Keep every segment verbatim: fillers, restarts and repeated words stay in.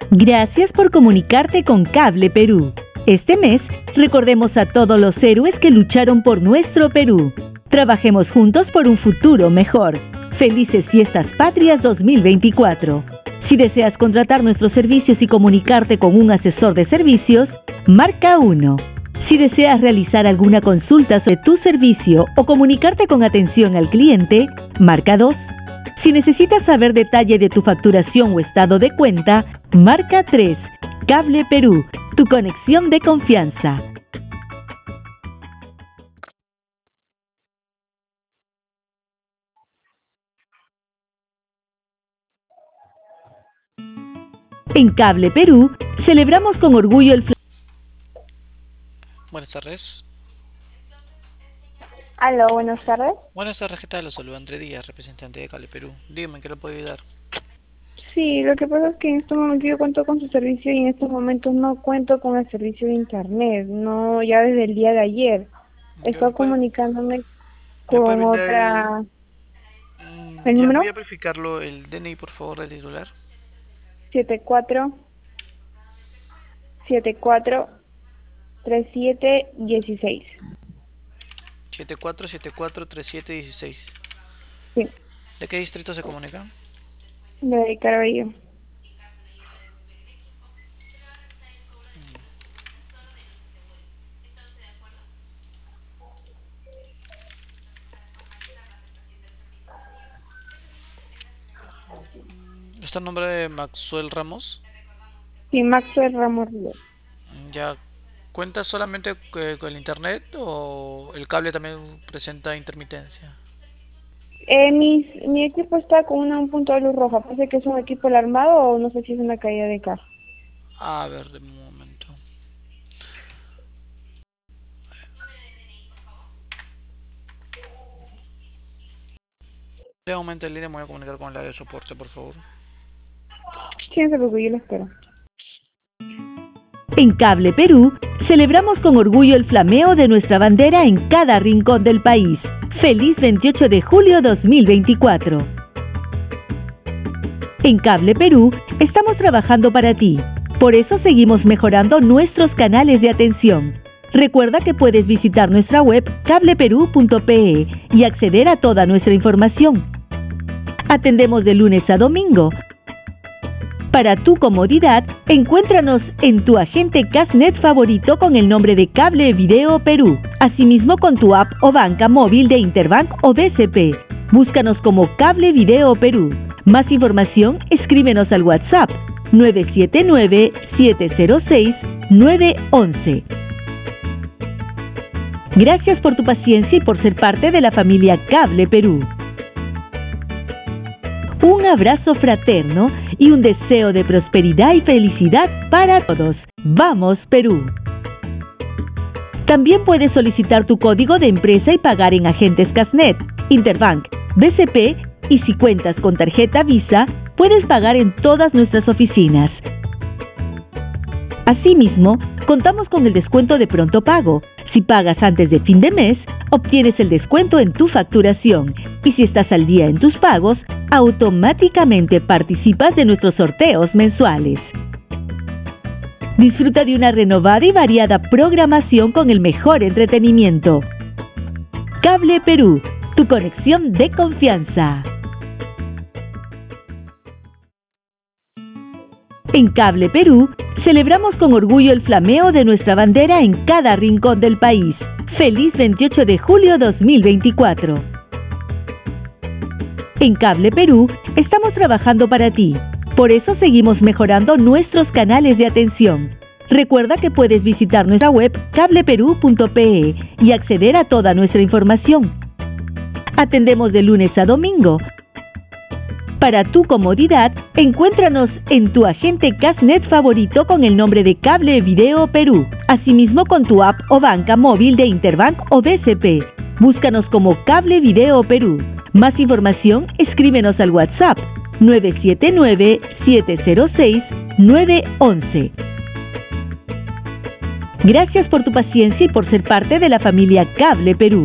Gracias por comunicarte con Cable Perú. Este mes, recordemos a todos los héroes que lucharon por nuestro Perú. Trabajemos juntos por un futuro mejor. Felices Fiestas Patrias dos mil veinticuatro. Si deseas contratar nuestros servicios y comunicarte con un asesor de servicios, marca uno. Si deseas realizar alguna consulta sobre tu servicio o comunicarte con atención al cliente, marca dos. Si necesitas saber detalle de tu facturación o estado de cuenta, marca tres. Cable Perú, tu conexión de confianza. En Cable Perú, celebramos con orgullo el... Buenas tardes. Aló, buenas tardes. Buenas tardes, ¿qué tal? Los saludo André Díaz, representante de Cable Perú. Dígame, ¿en qué le puedo ayudar? Sí, lo que pasa es que en este momento yo cuento con su servicio y en estos momentos no cuento con el servicio de internet, no, ya desde el día de ayer. Estoy comunicándome con otra... El, ¿El ya, número? voy a verificarlo, el D N I, por favor, del titular. siete cuatro siete cuatro tres siete uno seis. siete cuatro siete cuatro tres siete uno seis. Sí, ¿De qué distrito se comunica? de Carabello. ¿Está el nombre de Maxwell Ramos? Sí, Maxwell Ramos Ríos. ¿Ya cuenta solamente que- con el internet o el cable también presenta intermitencia? Eh, mi, mi equipo está con una, un punto de luz roja, parece que es un equipo alarmado o no sé si es una caída de caja. A ver, de un momento. De momento en línea me voy a comunicar con el área de soporte, por favor. Sí, no se preocupe, yo lo espero. En Cable Perú, celebramos con orgullo el flameo de nuestra bandera en cada rincón del país. ¡Feliz veintiocho de julio dos mil veinticuatro! En Cable Perú, estamos trabajando para ti. Por eso seguimos mejorando nuestros canales de atención. Recuerda que puedes visitar nuestra web cable perú punto pe y acceder a toda nuestra información. Atendemos de lunes a domingo. Para tu comodidad, encuéntranos en tu agente Casnet favorito con el nombre de Cable Video Perú. Asimismo con tu app o banca móvil de Interbank o B C P. Búscanos como Cable Video Perú. Más información, escríbenos al WhatsApp nueve siete nueve siete cero seis nueve uno uno. Gracias por tu paciencia y por ser parte de la familia Cable Perú. Un abrazo fraterno y un deseo de prosperidad y felicidad para todos. ¡Vamos, Perú! También puedes solicitar tu código de empresa y pagar en agentes Casnet, Interbank, B C P y si cuentas con tarjeta Visa, puedes pagar en todas nuestras oficinas. Asimismo, contamos con el descuento de pronto pago. Si pagas antes de fin de mes, obtienes el descuento en tu facturación. Y si estás al día en tus pagos, automáticamente participas de nuestros sorteos mensuales. Disfruta de una renovada y variada programación con el mejor entretenimiento. Cable Perú, tu conexión de confianza. En Cable Perú, celebramos con orgullo el flameo de nuestra bandera en cada rincón del país. ¡Feliz veintiocho de julio dos mil veinticuatro! En Cable Perú, estamos trabajando para ti. Por eso seguimos mejorando nuestros canales de atención. Recuerda que puedes visitar nuestra web cable perú punto pe y acceder a toda nuestra información. Atendemos de lunes a domingo. Para tu comodidad, encuéntranos en tu agente Casnet favorito con el nombre de Cable Video Perú. Asimismo con tu app o banca móvil de Interbank o B C P. Búscanos como Cable Video Perú. Más información, escríbenos al WhatsApp nueve siete nueve siete cero seis nueve uno uno. Gracias por tu paciencia y por ser parte de la familia Cable Perú.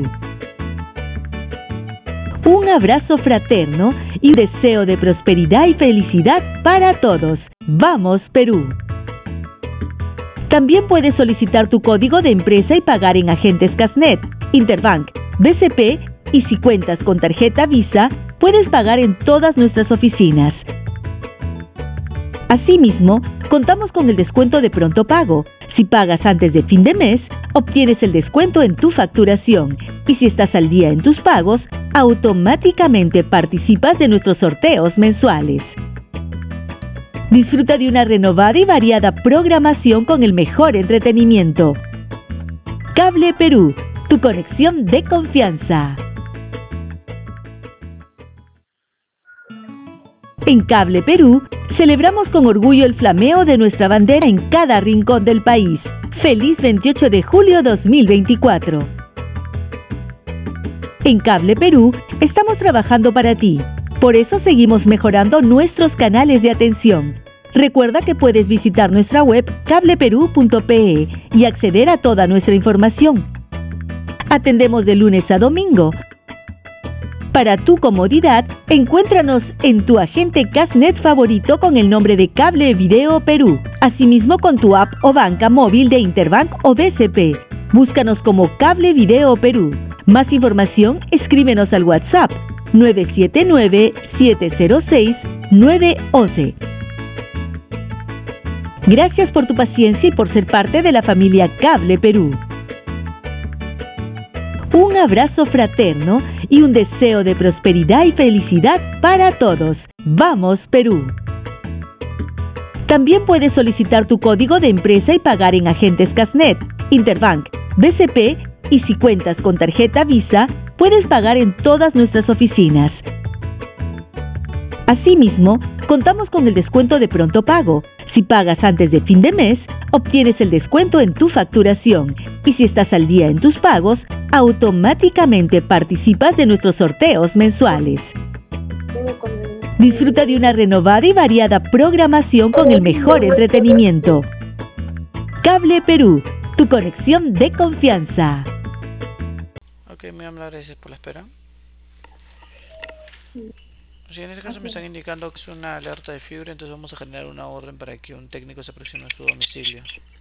Un abrazo fraterno y un deseo de prosperidad y felicidad para todos. ¡Vamos, Perú! También puedes solicitar tu código de empresa y pagar en agentes Casnet, Interbank, B C P y si cuentas con tarjeta Visa, puedes pagar en todas nuestras oficinas. Asimismo, contamos con el descuento de pronto pago. Si pagas antes de fin de mes, obtienes el descuento en tu facturación. Y si estás al día en tus pagos, automáticamente participas de nuestros sorteos mensuales. Disfruta de una renovada y variada programación con el mejor entretenimiento. Cable Perú, tu conexión de confianza. En Cable Perú, celebramos con orgullo el flameo de nuestra bandera en cada rincón del país. ¡Feliz veintiocho de julio dos mil veinticuatro! En Cable Perú, estamos trabajando para ti. Por eso seguimos mejorando nuestros canales de atención. Recuerda que puedes visitar nuestra web cable perú punto pe y acceder a toda nuestra información. Atendemos de lunes a domingo. Para tu comodidad, encuéntranos en tu agente Casnet favorito con el nombre de Cable Video Perú. Asimismo con tu app o banca móvil de Interbank o B C P. Búscanos como Cable Video Perú. Más información, escríbenos al WhatsApp nueve siete nueve, siete cero seis, nueve uno uno. Gracias por tu paciencia y por ser parte de la familia Cable Perú. Un abrazo fraterno y un deseo de prosperidad y felicidad para todos. ¡Vamos, Perú! También puedes solicitar tu código de empresa y pagar en agentes Casnet, Interbank, B C P y si cuentas con tarjeta Visa, puedes pagar en todas nuestras oficinas. Asimismo, contamos con el descuento de pronto pago. Si pagas antes de fin de mes, obtienes el descuento en tu facturación. Y si estás al día en tus pagos, automáticamente participas de nuestros sorteos mensuales. Disfruta de una renovada y variada programación con el mejor entretenimiento. Cable Perú, tu conexión de confianza. Ok, me voy a hablar, gracias por la espera. Sí, en este caso me están indicando que es una alerta de fiebre, entonces vamos a generar una orden para que un técnico se aproxime a su domicilio.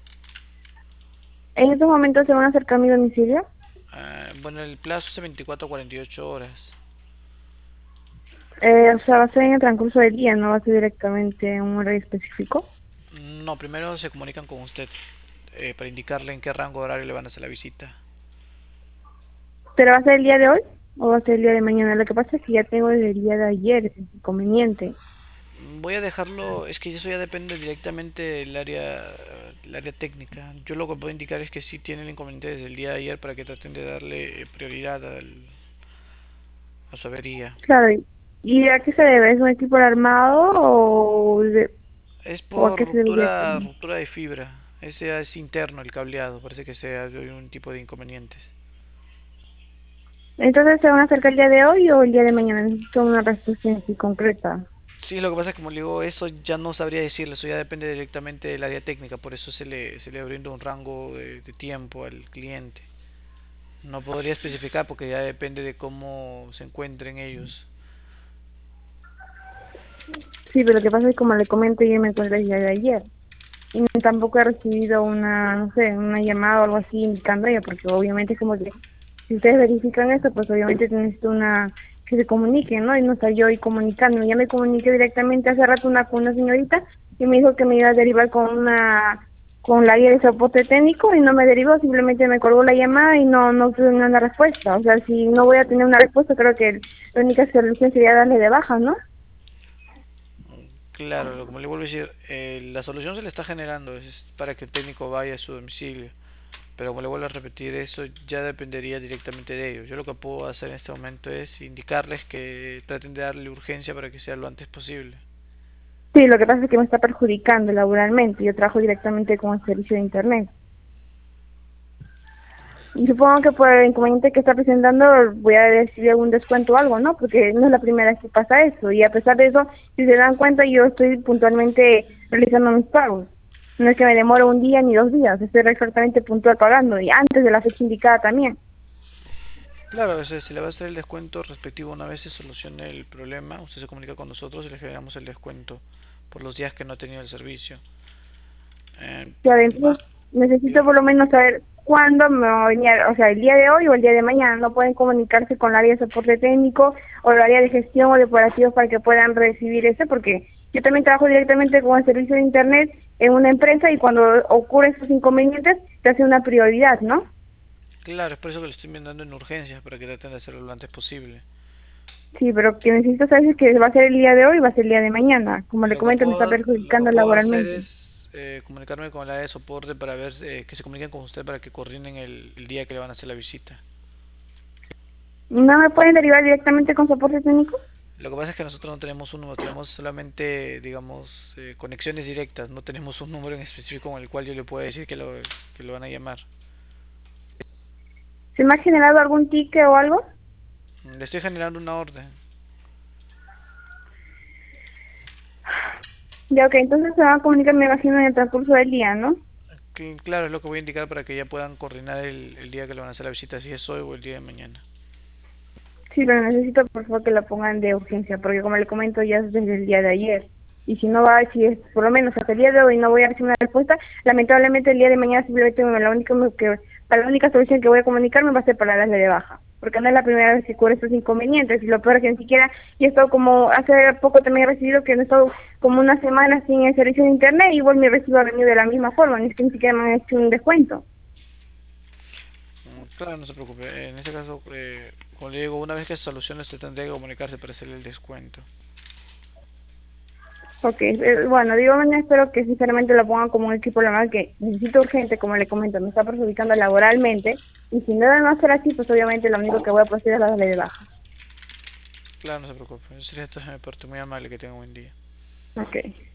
¿En estos momentos se van a acercar a mi domicilio? Uh, bueno, el plazo es de veinticuatro a cuarenta y ocho horas. Eh, o sea, va a ser en el transcurso del día, no va a ser directamente en un horario específico. No, primero se comunican con usted eh, para indicarle en qué rango horario le van a hacer la visita. ¿Pero va a ser el día de hoy o va a ser el día de mañana? Lo que pasa es que ya tengo desde el día de ayer, es inconveniente. Voy a dejarlo, es que eso ya depende directamente del área, del área técnica. Yo lo que puedo indicar es que sí tiene el inconveniente desde el día de ayer para que traten de darle prioridad al, a su avería. Claro, ¿y a qué se debe? ¿Es un equipo armado o...? De... Es por ruptura, se ruptura de fibra. Ese es interno el cableado, parece que sea de un tipo de inconvenientes. Entonces, ¿se van a acercar el día de hoy o el día de mañana? Necesito una respuesta así concreta. Sí, lo que pasa es que como le digo, eso ya no sabría decirle, eso ya depende directamente del área técnica, por eso se le, se le brinda un rango de, de tiempo al cliente. No podría especificar porque ya depende de cómo se encuentren ellos. Sí, pero lo que pasa es que como le comento, yo me encuentro el día de ayer. Y tampoco he recibido una, no sé, una llamada o algo así indicando ella, porque obviamente es como que si ustedes verifican esto, pues obviamente necesito una que se comuniquen, ¿no? Y no estoy yo ahí comunicando. Ya me comuniqué directamente hace rato una con una señorita y me dijo que me iba a derivar con una con la guía de soporte técnico y no me derivó, simplemente me colgó la llamada y no no tuve una respuesta. O sea, si no voy a tener una respuesta, creo que la única solución sería darle de baja, ¿no? Claro, como le vuelvo a decir, eh, la solución se le está generando, es para que el técnico vaya a su domicilio. Pero como le vuelvo a repetir, eso ya dependería directamente de ellos. Yo lo que puedo hacer en este momento es indicarles que traten de darle urgencia para que sea lo antes posible. Sí, lo que pasa es que me está perjudicando laboralmente. Yo trabajo directamente con el servicio de internet. Y supongo que por el inconveniente que está presentando voy a recibir algún descuento o algo, ¿no? Porque no es la primera vez que pasa eso. Y a pesar de eso, si se dan cuenta, yo estoy puntualmente realizando mis pagos. No es que me demore un día ni dos días, estoy exactamente puntual pagando y antes de la fecha indicada también. Claro, o sea, se le va a hacer el descuento respectivo una vez se solucione el problema. Usted se comunica con nosotros y le generamos el descuento por los días que no ha tenido el servicio. Eh, Claro, más, entonces necesito dígame. por lo menos saber cuándo me va a venir, o sea, el día de hoy o el día de mañana. No pueden comunicarse con el área de soporte técnico o el área de gestión o de operativos para que puedan recibir ese, porque yo también trabajo directamente con el servicio de Internet en una empresa y cuando ocurren esos inconvenientes se hace una prioridad, ¿no? Claro, es por eso que lo estoy enviando en urgencias, para que traten de hacerlo lo antes posible. Sí, pero que necesito saber si es que va a ser el día de hoy o va a ser el día de mañana. Como le Lo que comento, me está puedo, lo que perjudicando puedo hacer laboralmente. es eh, comunicarme con el área de soporte para ver eh, que se comuniquen con usted para que coordinen el, el día que le van a hacer la visita. ¿No me pueden derivar directamente con soporte técnico? Lo que pasa es que nosotros no tenemos un número, tenemos solamente, digamos, eh, conexiones directas, no tenemos un número en específico con el cual yo le pueda decir que lo, que lo van a llamar. ¿Se me ha generado algún ticket o algo? Le estoy generando una orden. Ya, ok, entonces se van a comunicar, me imagino, en el transcurso del día, ¿no? Que, claro, es lo que voy a indicar para que ya puedan coordinar el, el día que le van a hacer la visita, si es hoy o el día de mañana. Sí, pero necesito por favor que la pongan de urgencia, porque como le comento ya es desde el día de ayer. Y si no va, si es por lo menos hasta el día de hoy no voy a recibir una respuesta, lamentablemente el día de mañana simplemente me- la única que para la única solución que voy a comunicarme va a ser para darle de baja, porque no es la primera vez que ocurre estos inconvenientes y lo peor es que ni siquiera y he estado como hace poco también he recibido que no he estado como una semana sin el servicio de internet y igual mi recibo ha venido de la misma forma, ni es que ni siquiera me han hecho un descuento. Mm, Claro, no se preocupe. eh, En este caso, eh, como le digo, una vez que se solucione, usted tendría que comunicarse para hacerle el descuento. Ok, eh, bueno, digo, mañana espero que sinceramente lo pongan como un equipo normal que necesito urgente, como le comento, me está perjudicando laboralmente y si no deben hacer así, pues obviamente lo único que voy a proceder es la darle de baja. Claro, no se preocupe. Eso sería todo de mi parte. Muy amable, que tenga un buen día. Ok.